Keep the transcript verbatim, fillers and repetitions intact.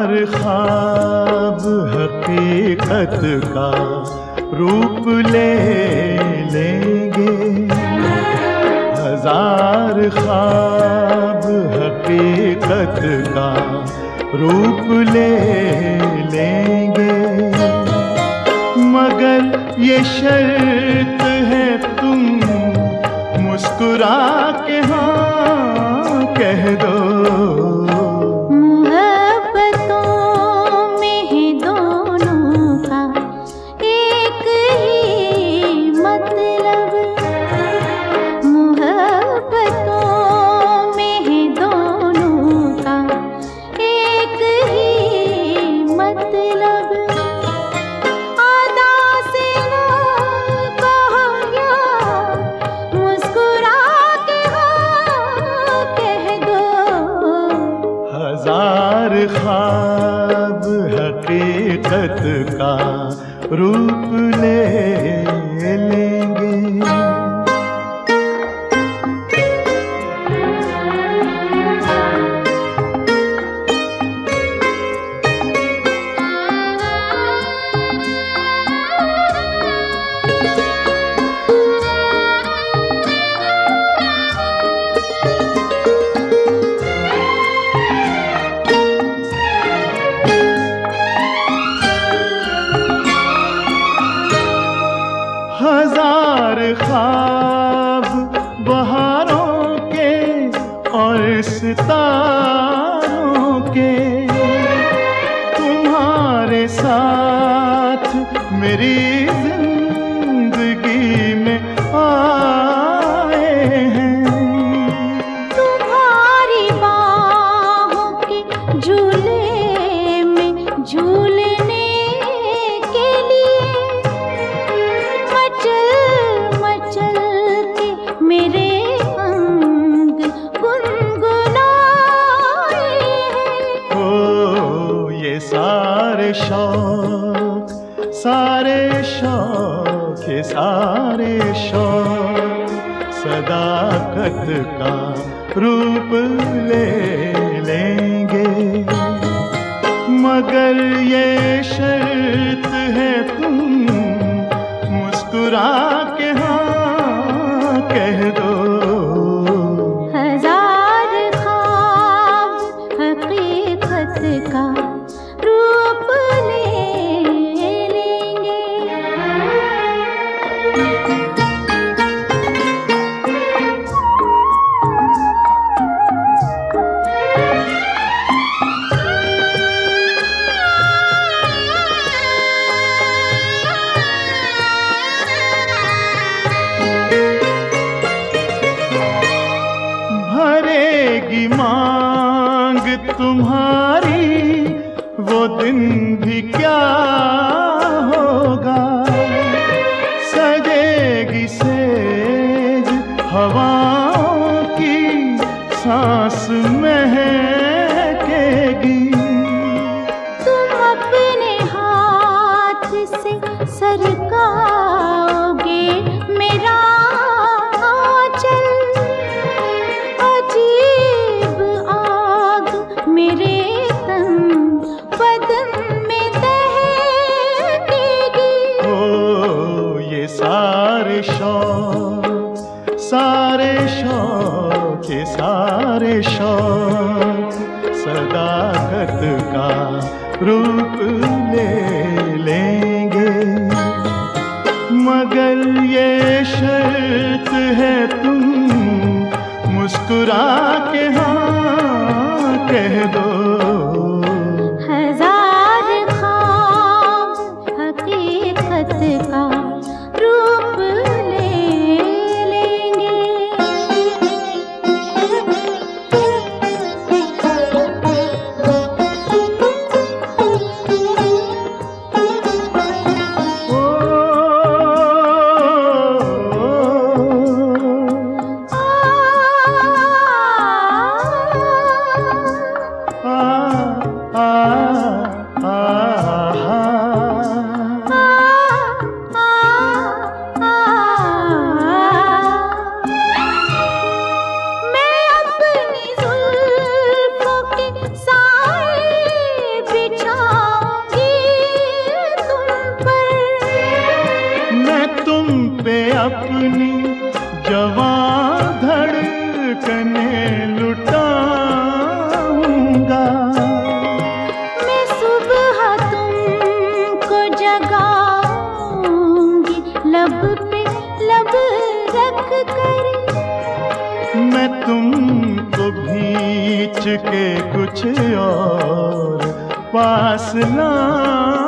हजार ख्वाब हकीकत का रूप ले लेंगे, हजार ख्वाब हकीकत का रूप ले लेंगे, मगर ये शर्त है तुम मुस्कुरा के हाँ कह दो। हजार ख्वाब हकीकत का रूप ले लेंगे। हजार ख्वाब बहारों के और सितारों के, तुम्हारे साथ मेरी जिंदगी में आए हैं। तुम्हारी बाहों के झूले में झूलने के लिए मेरे अंग गुनगुनाए हैं। ओ ये सारे शौक सारे शौक ये सारे शौक सदाकत का रूप ले लेंगे, मगर ये शर्त है तुम मुस्कुरा के हाँ कह दो। हजार ख्वाब हकीकत का रूप ले लेंगे। भरेगी मांग तुम्हारी वो दिन भी क्या होगा, सजेगी सेज हवाओं की सांस महकेगी। तुम अपने हाथ से सरकाओगे मेरा आंचल, अजीब आग मेरे तन बदन में दहकेगी। ओ ये सारे शौक सारे शौक ये सारे शौक सदाकत का रूप ले लेंगे, मगर ये शर्त है तुम मुस्कुरा के हाँ कह दो। हजार ख्वाब हकीकत का रूप ले लेंगे। आ खींच के कुछ और पास ला